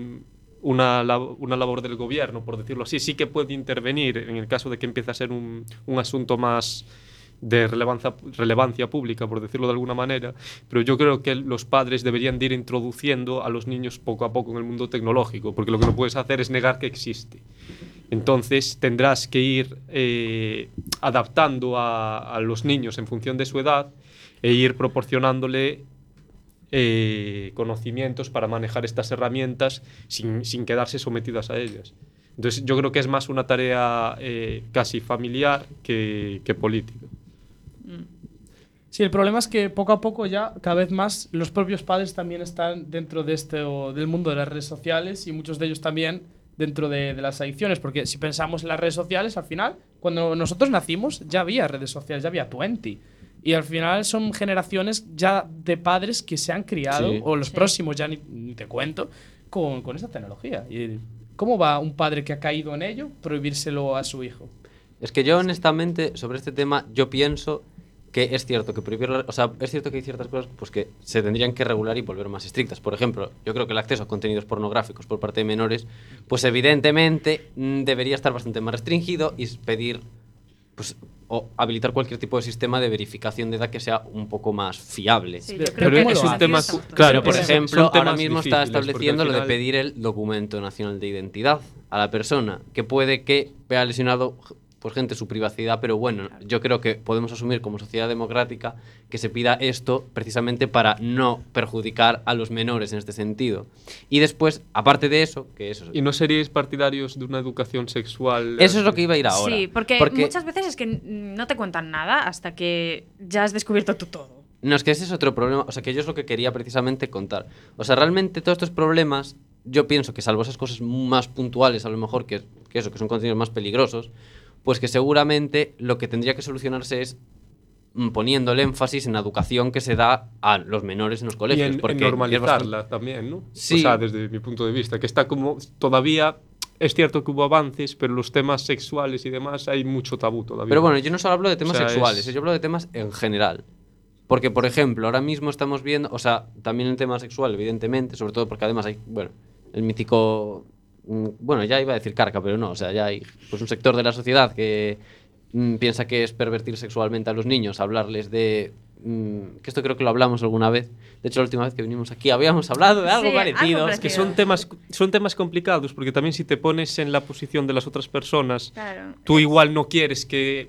una labor del gobierno, por decirlo así. Sí que puede intervenir en el caso de que empiece a ser un asunto más de relevancia pública, por decirlo de alguna manera, pero yo creo que los padres deberían de ir introduciendo a los niños poco a poco en el mundo tecnológico, porque lo que no puedes hacer es negar que existe. Entonces tendrás que ir adaptando a los niños en función de su edad e ir proporcionándole conocimientos para manejar estas herramientas sin quedarse sometidas a ellas. Entonces yo creo que es más una tarea casi familiar que política. Sí, el problema es que poco a poco ya, cada vez más, los propios padres también están dentro de del mundo de las redes sociales y muchos de ellos también dentro de las adicciones, porque si pensamos en las redes sociales, al final, cuando nosotros nacimos ya había redes sociales, ya había Twenty. Y al final son generaciones ya de padres que se han criado, Sí. o los próximos ya ni te cuento, con esta tecnología. ¿Y cómo va un padre que ha caído en ello prohibírselo a su hijo? Es que yo honestamente sobre este tema yo pienso que es cierto que prohibirlo, o sea, es cierto que hay ciertas cosas pues que se tendrían que regular y volver más estrictas. Por ejemplo, yo creo que el acceso a contenidos pornográficos por parte de menores, pues evidentemente debería estar bastante más restringido y pedir pues o habilitar cualquier tipo de sistema de verificación de edad que sea un poco más fiable. Sí, yo creo Pero que es en un ese tema sentido está claro, Pero, por son ejemplo, temas ahora mismo está difíciles, porque estableciendo al lo de final- pedir el documento nacional de identidad a la persona, que puede que vea lesionado pues gente su privacidad, pero bueno, yo creo que podemos asumir como sociedad democrática que se pida esto precisamente para no perjudicar a los menores en este sentido. Y después, aparte de eso, que eso ¿Y no seríais partidarios de una educación sexual? eso es lo que iba a ir ahora. Sí, porque muchas veces es que no te cuentan nada hasta que ya has descubierto tú todo. No, es que ese es otro problema. O sea, que yo es lo que quería precisamente contar. O sea, realmente todos estos problemas, yo pienso que salvo esas cosas más puntuales, a lo mejor que eso, que son contenidos más peligrosos, pues que seguramente lo que tendría que solucionarse es poniendo el énfasis en la educación que se da a los menores en los Y colegios. en porque normalizarla también, ¿no? Sí. O sea, desde mi punto de vista, que está como todavía... Es cierto que hubo avances, pero los temas sexuales y demás hay mucho tabú todavía. Pero bueno, yo no solo hablo de temas O sea, sexuales, es- yo hablo de temas en general. Porque, por ejemplo, ahora mismo estamos viendo, o sea, también el tema sexual, evidentemente, sobre todo porque además hay, bueno, el mítico, bueno, ya iba a decir carca, pero no, o sea, ya hay pues un sector de la sociedad que piensa que es pervertir sexualmente a los niños, hablarles de, que esto creo que lo hablamos alguna vez, de hecho la última vez que vinimos aquí habíamos hablado de algo Sí, parecido. algo Es que parecido. son temas complicados, porque también si te pones en la posición de las otras personas, Claro. tú igual no quieres que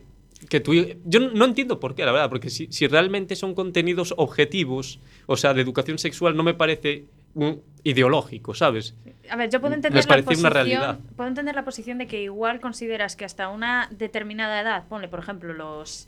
yo no entiendo por qué, la verdad, porque si realmente son contenidos objetivos, o sea, de educación sexual, no me parece ideológico, ¿sabes? A ver, yo puedo Les entender la parecía una posición, realidad. puedo entender la posición de que igual consideras que hasta una determinada edad, ponle por ejemplo los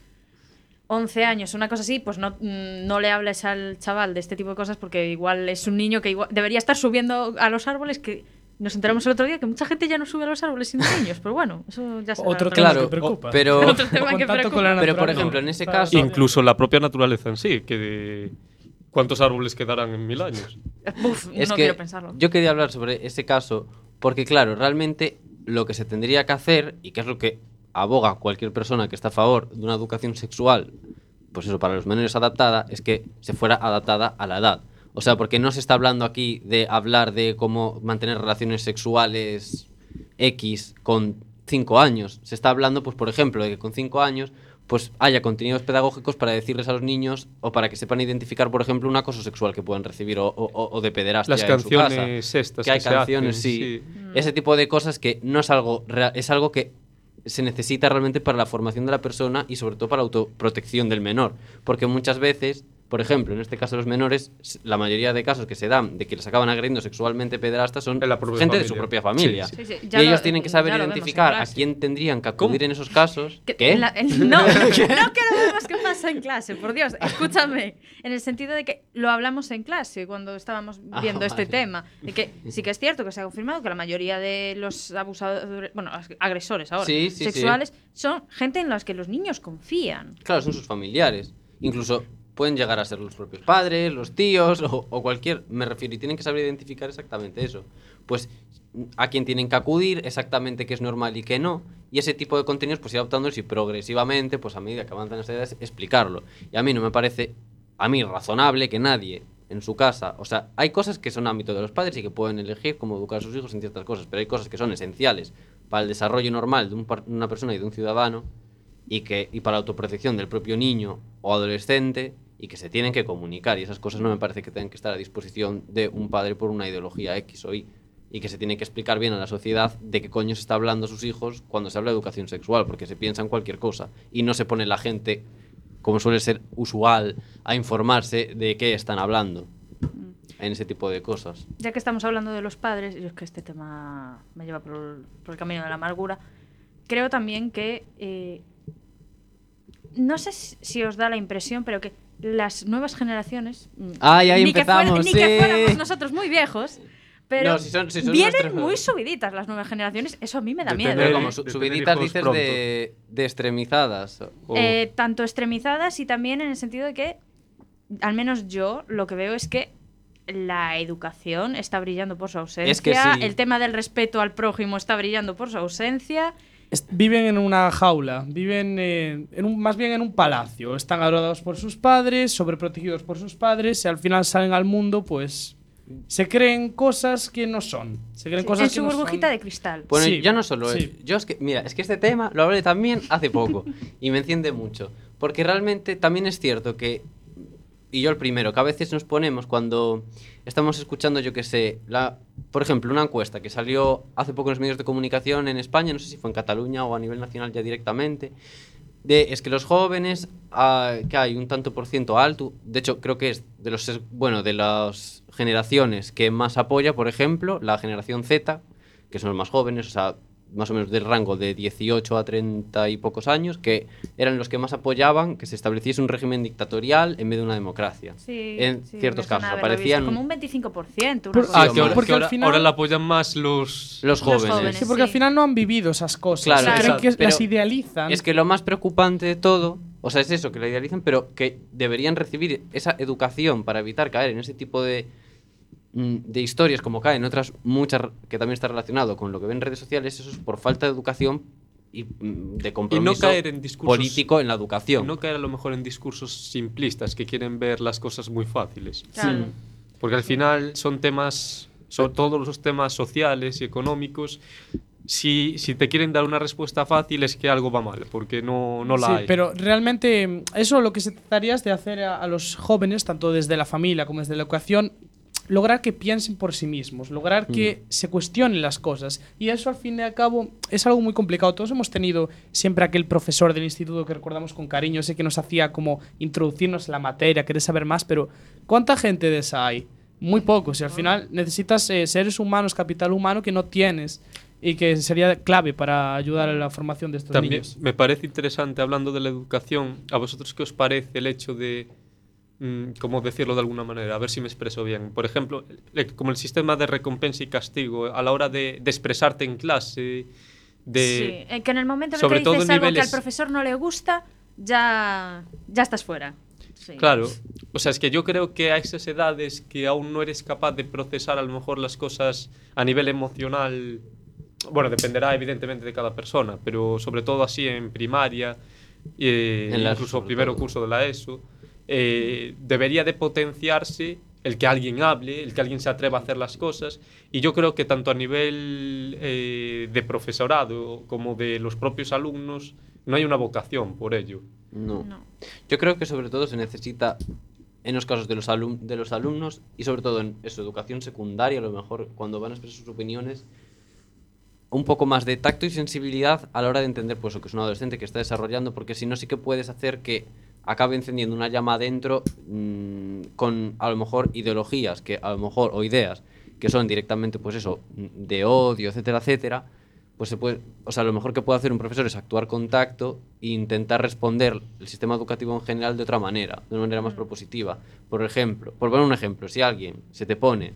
11 años, una cosa así, pues no le hables al chaval de este tipo de cosas porque igual es un niño que igual debería estar subiendo a los árboles, que nos enteramos el otro día que mucha gente ya no sube a los árboles siendo niños, pero bueno, eso ya será Otro otro tema Claro, que preocupa. pero- Otro tema que Contacto preocupa. con la Pero, por naturaleza. ejemplo, en ese Claro. caso- Incluso la propia naturaleza en sí, que ¿cuántos árboles quedarán en 1000 años? Uf, Es no que quiero pensarlo. yo quería hablar sobre ese caso porque, claro, realmente lo que se tendría que hacer, y que es lo que aboga cualquier persona que está a favor de una educación sexual, pues eso, para los menores adaptada, es que se fuera adaptada a la edad. O sea, porque no se está hablando aquí de hablar de cómo mantener relaciones sexuales X con 5 años. Se está hablando, pues, por ejemplo, de que con 5 años pues haya contenidos pedagógicos para decirles a los niños o para que sepan identificar, por ejemplo, un acoso sexual que puedan recibir o de pederastia Las en su casa. canciones estas Que hay se canciones, hacen, sí. Ese tipo de cosas que no es algo real, es algo que se necesita realmente para la formación de la persona y sobre todo para la autoprotección del menor. Porque muchas veces, por ejemplo, en este caso de los menores, la mayoría de casos que se dan de que les acaban agrediendo sexualmente pederastas son En la propia gente de familia. su propia familia. Sí, Sí, sí, Y ya ellos lo- tienen que saber ya lo vemos en identificar a clase. quién tendrían que acudir en esos casos. Que- ¿Qué? No, no que lo vemos que pasa en clase, por Dios. Escúchame, en el sentido de que lo hablamos en clase cuando estábamos viendo este vale. tema. De que sí que es cierto que se ha confirmado que la mayoría de los abusadores, bueno, agresores ahora, Sí, sí, sexuales, son gente en las que los niños confían. Claro, son sus familiares. Incluso pueden llegar a ser los propios padres, los tíos o cualquier... Me refiero, y tienen que saber identificar exactamente eso. Pues a quién tienen que acudir, exactamente qué es normal y qué no. Y ese tipo de contenidos, pues ir adoptándolos y progresivamente, pues a medida que avanzan las edades, explicarlo. Y a mí no me parece, a mí, razonable que nadie en su casa... O sea, hay cosas que son ámbito de los padres y que pueden elegir cómo educar a sus hijos en ciertas cosas, pero hay cosas que son esenciales para el desarrollo normal de una persona y de un ciudadano y para la autoprotección del propio niño o adolescente, y que se tienen que comunicar, y esas cosas no me parece que tengan que estar a disposición de un padre por una ideología X o Y, y que se tiene que explicar bien a la sociedad de qué coño se está hablando a sus hijos cuando se habla de educación sexual, porque se piensa en cualquier cosa y no se pone la gente, como suele ser usual, a informarse de qué están hablando en ese tipo de cosas. Ya que estamos hablando de los padres, y es que este tema me lleva por el camino de la amargura, creo también que no sé si os da la impresión, pero que las nuevas generaciones, ¡Ay, ahí ni empezamos! ni que fuéramos nosotros muy viejos, pero No, si son vienen nuestros- muy subiditas las nuevas generaciones. Eso a mí me da De miedo. Pero tener- como de tener subiditas hijos dices pronto. de extremizadas. O... Tanto extremizadas y también en el sentido de que, al menos yo, lo que veo es que la educación está brillando por su ausencia. Es que sí. El tema del respeto al prójimo está brillando por su ausencia. Viven en una jaula, viven más bien en un palacio. Están adorados por sus padres, sobreprotegidos por sus padres, y al final salen al mundo, pues se creen cosas que no son. Se creen cosas En que su no burbujita son. de cristal. Bueno, Sí, ya no solo sí. yo es que, mira, es que este tema lo hablé también hace poco y me enciende mucho, porque realmente también es cierto que, y yo el primero, que a veces nos ponemos cuando estamos escuchando, yo que sé, por ejemplo, una encuesta que salió hace poco en los medios de comunicación en España, no sé si fue en Cataluña o a nivel nacional ya directamente, es que los jóvenes, que hay un tanto por ciento alto, de hecho creo que es de las generaciones que más apoya, por ejemplo, la generación Z, que son los más jóvenes, o sea, más o menos del rango de 18 a 30 y pocos años, que eran los que más apoyaban que se estableciese un régimen dictatorial en vez de una democracia. Sí, En sí, ciertos me suena casos haberlo aparecían visto, como un 25%. Por- Una cosa Ah, así. que ahora- porque al final- ahora la apoyan más los jóvenes. jóvenes. Sí, porque al Sí. final no han vivido esas cosas. Claro, Se creen exacto. que las Pero idealizan. Es que lo más preocupante de todo, o sea, es eso, que la idealizan, pero que deberían recibir esa educación para evitar caer en ese tipo de historias como caen otras muchas que también está relacionado con lo que ven en redes sociales. Eso es por falta de educación y de compromiso caer en discursos- político en la educación. no caer a lo mejor en discursos simplistas que quieren ver las cosas muy fáciles. Claro. Porque al final son todos los temas sociales y económicos. Si te quieren dar una respuesta fácil es que algo va mal, porque no la Sí, hay. pero realmente eso lo que se trataría es de hacer a los jóvenes, tanto desde la familia como desde la educación, lograr que piensen por sí mismos, lograr que se cuestionen las cosas. Y eso al fin y al cabo es algo muy complicado. Todos hemos tenido siempre aquel profesor del instituto que recordamos con cariño, ese que nos hacía como introducirnos en la materia, querer saber más, pero ¿cuánta gente de esa hay? Muy pocos. Y al final necesitas seres humanos, capital humano que no tienes y que sería clave para ayudar a la formación de estos También niños. me parece interesante, hablando de la educación, ¿a vosotros qué os parece el hecho de, cómo decirlo de alguna manera, a ver si me expreso bien? Por ejemplo, como el sistema de recompensa y castigo a la hora de expresarte en clase, Sí, que en el momento en el sobre que todo dices en algo que al niveles- profesor no le gusta, ya estás fuera. Sí. Claro, o sea, es que yo creo que a esas edades que aún no eres capaz de procesar a lo mejor las cosas a nivel emocional, bueno, dependerá evidentemente de cada persona, pero sobre todo así en primaria, En la ESO, incluso sobre primero todo. curso de la ESO, debería de potenciarse el que alguien hable, el que alguien se atreva a hacer las cosas, y yo creo que tanto a nivel de profesorado como de los propios alumnos no hay una vocación por ello. No. No. Yo creo que sobre todo se necesita, en los casos de los alumnos y sobre todo en su educación secundaria, a lo mejor cuando van a expresar sus opiniones, un poco más de tacto y sensibilidad a la hora de entender pues lo que es un adolescente que está desarrollando, porque si no sí que puedes hacer que acabe encendiendo una llama adentro con a lo mejor ideologías que a lo mejor o ideas que son directamente pues eso de odio, etcétera, etcétera. Pues se puede, o sea, lo mejor que puede hacer un profesor es actuar con tacto e intentar responder el sistema educativo en general de otra manera, de una manera más propositiva. Por ejemplo, por poner un ejemplo, si alguien se te pone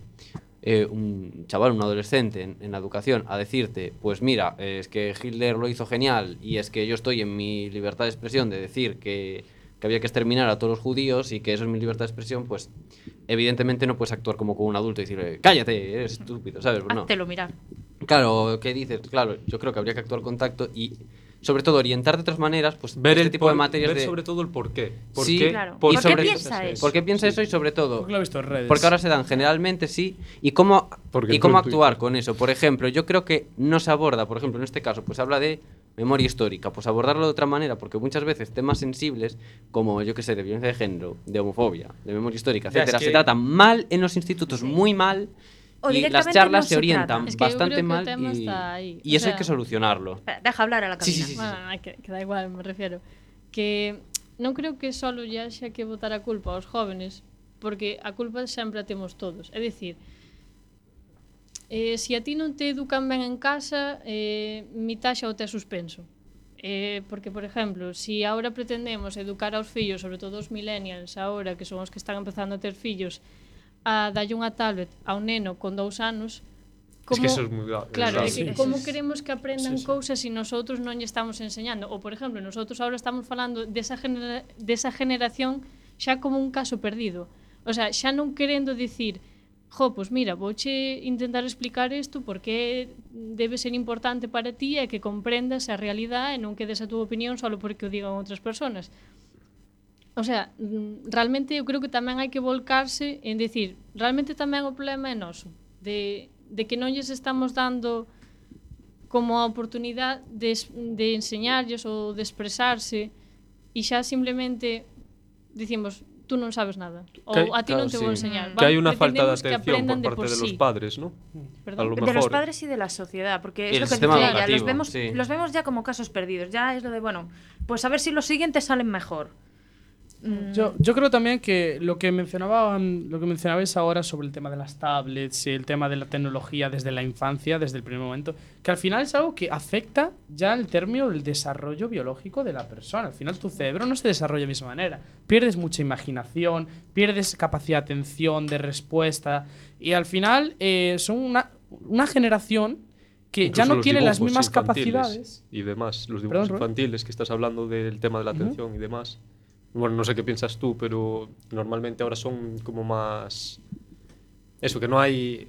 un chaval, un adolescente en la educación a decirte, pues mira, es que Hitler lo hizo genial y es que yo estoy en mi libertad de expresión de decir que había que exterminar a todos los judíos y que eso es mi libertad de expresión, pues evidentemente no puedes actuar como con un adulto y decirle, cállate, eres estúpido, ¿sabes? Pues no. Háztelo mirar. Claro, ¿qué dices? Claro, yo creo que habría que actuar con tacto y sobre todo orientar de otras maneras pues Ver este tipo de materias ver de sobre todo el porqué. ¿Por Sí, qué? claro. ¿Por y ¿Por sobre qué piensa eso? ¿Por qué piensa eso? Y sobre todo Porque lo he visto en redes. porque ahora se dan generalmente sí y cómo Porque y tú cómo en actuar Twitter. con eso. Por ejemplo, yo creo que no se aborda, por ejemplo, en este caso, pues habla de memoria histórica, pues abordarlo de otra manera, porque muchas veces temas sensibles, como yo que sé, de violencia de género, de homofobia, de memoria histórica, Ya, etcétera, es que- se tratan mal en los institutos, muy mal, O y las directamente charlas no se se orientan tratan. Es que yo bastante creo que el mal tema está ahí. y O eso hay sea- que solucionarlo. Espera, deja hablar a la Sí, cabina. sí, sí. Bueno, que da igual, me refiero. Que non creo que solo ya xa que botar a culpa aos jóvenes, porque a culpa sempre a temos todos. É dicir, se a ti non te educan ben en casa, mitad xa o te suspenso. Porque, por exemplo, si ahora pretendemos educar aos fillos, sobre todo os millennials, ahora que son os que están empezando a ter fillos, a dalle unha tablet a un neno con 2 anos, Es que eso es muy Claro, grave. é que Sí. como queremos que aprendan Sí, sí. cousas se nosotros non lle estamos enseñando? Ou, por exemplo, nosotros ahora estamos falando desa generación xa como un caso perdido. O sea, xa non querendo dicir pues mira, vouche intentar explicar isto porque debe ser importante para ti e que comprendas a realidade e non quedes a túa opinión solo porque o digan outras persoas. O sea, realmente eu creo que tamén hai que volcarse en decir, realmente tamén o problema é noso, de que non lles estamos dando como a oportunidade de enseñarlles ou de expresarse e xa simplemente dicimos, tú non sabes nada ou Que- a ti non te claro, vou sí. enseñar. Que hay una falta de Pretendemos que atención aprendan por parte de los sí. padres, ¿no? Perdón. A lo De los mejor. padres y de la sociedad, porque Y es el lo que sistema decía ella, educativo, sí. los vemos ya como casos perdidos, ya es lo de, bueno, pues a ver si los siguientes salen mejor. Yo creo también que lo que mencionabais ahora sobre el tema de las tablets y el tema de la tecnología desde la infancia, desde el primer momento, que al final es algo que afecta ya el término del desarrollo biológico de la persona. Al final tu cerebro no se desarrolla de la misma manera. Pierdes mucha imaginación, pierdes capacidad de atención, de respuesta, y al final son una generación que ya Incluso no los tiene las dibujos mismas infantiles capacidades. y demás, los dibujos Perdón, Rubén. infantiles que estás hablando del tema de la atención y demás. Bueno, no sé qué piensas tú, pero normalmente ahora son como más... Eso, que no hay...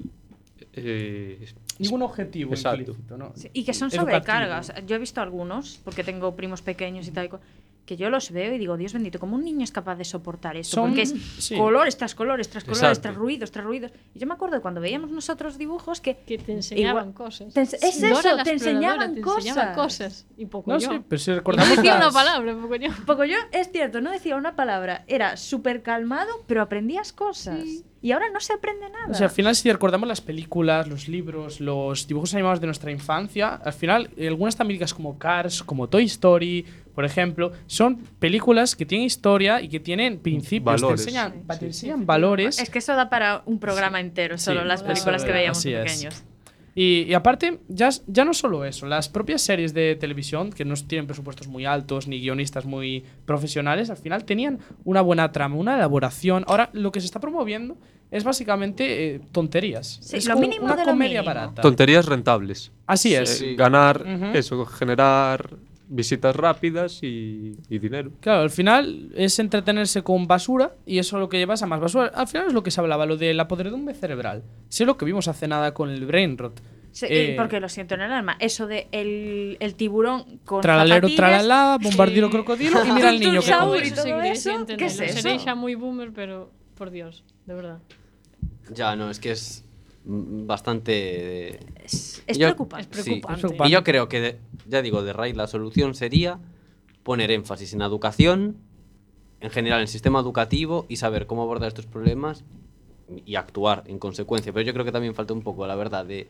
Ningún objetivo Exacto. implícito, ¿no? Sí, y que son Educativo. sobrecargas. Yo he visto algunos, porque tengo primos pequeños y tal, que yo los veo y digo, Dios bendito, ¿cómo un niño es capaz de soportar eso? Son- Porque es sí. colores tras colores, tras colores, Exacto. tras ruidos, tras ruidos. Y yo me acuerdo de cuando veíamos nosotros dibujos que te enseñaban Igual- cosas. es eso, Dora la te enseñaban exploradora, te enseñaban cosas. cosas. Y poco No yo. sé, pero si Y no recordamos decía una las- palabra, poco yo. Poco yo, es cierto, no decía una palabra, era súper calmado, pero aprendías cosas. Sí. Y ahora no se aprende nada. O sea, al final, si recordamos las películas, los libros, los dibujos animados de nuestra infancia, al final, algunas tan míticas como Cars, como Toy Story, por ejemplo, son películas que tienen historia y que tienen principios, Valores. te enseñan, Sí, te sí, enseñan valores. Es que eso da para un programa entero, solo Sí, las películas eso que veíamos así de es. pequeños. Y aparte, ya no solo eso, las propias series de televisión, que no tienen presupuestos muy altos ni guionistas muy profesionales, al final tenían una buena trama, una elaboración. Ahora, lo que se está promoviendo es básicamente tonterías. Sí, es lo como mínimo una de lo comedia mínimo. barata. Tonterías rentables. Así es. Sí. Ganar Ujú. eso, generar visitas rápidas y dinero. Claro, al final es entretenerse con basura y eso es lo que llevas a más basura. Al final es lo que se hablaba, lo de la podredumbre cerebral. Sí, es lo que vimos hace nada con el brain rot. Sí, porque lo siento en el alma. Eso de el tiburón con Tralalero, zapatillas, tralala, bombardiro, crocodilo y mira al niño que Saúl come. y todo seguiré eso, sin ¿qué entenderlo. es eso? Seré xa moi boomer, pero por Dios, de verdad. Ya, no, es que es bastante... Es Yo- preocupante. Es preocupante. Es preocupante. Y yo creo que, ya digo, de raíz la solución sería poner énfasis en la educación, en general en el sistema educativo y saber cómo abordar estos problemas y actuar en consecuencia. Pero yo creo que también falta un poco, la verdad, de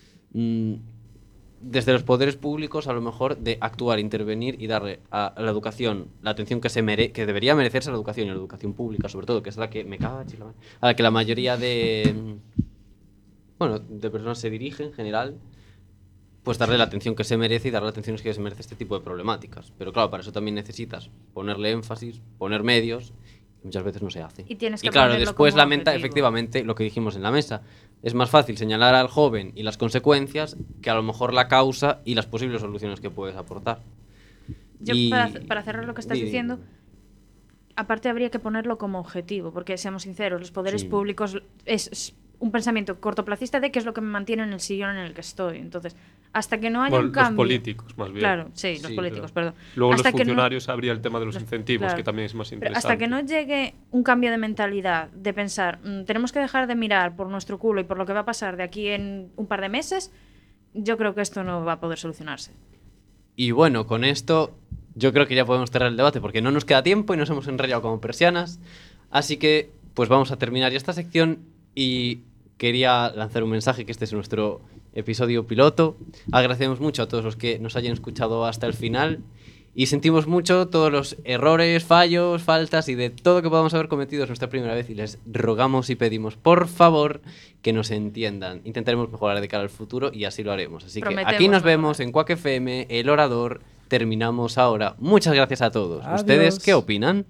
desde los poderes públicos a lo mejor de actuar, intervenir y darle a la educación la atención que debería merecerse la educación y la educación pública, sobre todo, que es la que me cago en la madre, a la que la mayoría de de personas se dirige en general, pues darle la atención que se merece y darle la atención que se merece este tipo de problemáticas. Pero claro, para eso también necesitas ponerle énfasis, poner medios, y muchas veces no se hace. Y tienes que claro, ponerlo después como lamenta objetivo. efectivamente lo que dijimos en la mesa. Es más fácil señalar al joven y las consecuencias que a lo mejor la causa y las posibles soluciones que puedes aportar. Yo, Y- para cerrar lo que estás di- diciendo, aparte habría que ponerlo como objetivo, porque seamos sinceros, los poderes Sí. públicos es un pensamiento cortoplacista de qué es lo que me mantiene en el sillón en el que estoy. Entonces, hasta que no haya Bueno, un cambio... los políticos, más bien. Claro, sí, los Sí, políticos, Pero perdón. luego Hasta los que no- funcionarios habría el tema de los incentivos, claro. que también es más Pero interesante. hasta que no llegue un cambio de mentalidad, de pensar, tenemos que dejar de mirar por nuestro culo y por lo que va a pasar de aquí en un par de meses, yo creo que esto no va a poder solucionarse. Y bueno, con esto yo creo que ya podemos cerrar el debate porque no nos queda tiempo y nos hemos enrollado como persianas. Así que pues vamos a terminar ya esta sección y quería lanzar un mensaje, que este es nuestro episodio piloto. Agradecemos mucho a todos los que nos hayan escuchado hasta el final y sentimos mucho todos los errores, fallos, faltas y de todo que podamos haber cometido. Es nuestra primera vez y les rogamos y pedimos por favor que nos entiendan. Intentaremos mejorar de cara al futuro y así lo haremos. Así que Prometemos aquí nos mejorar. vemos en Quack FM, El Orador. Terminamos ahora. Muchas gracias a todos. Adiós. ¿Ustedes qué opinan?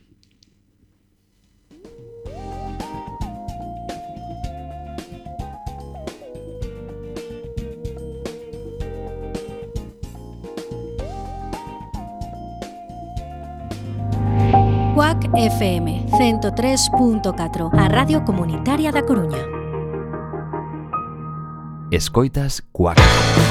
Quack FM 103.4, a Radio Comunitaria da Coruña. Escoitas Quack.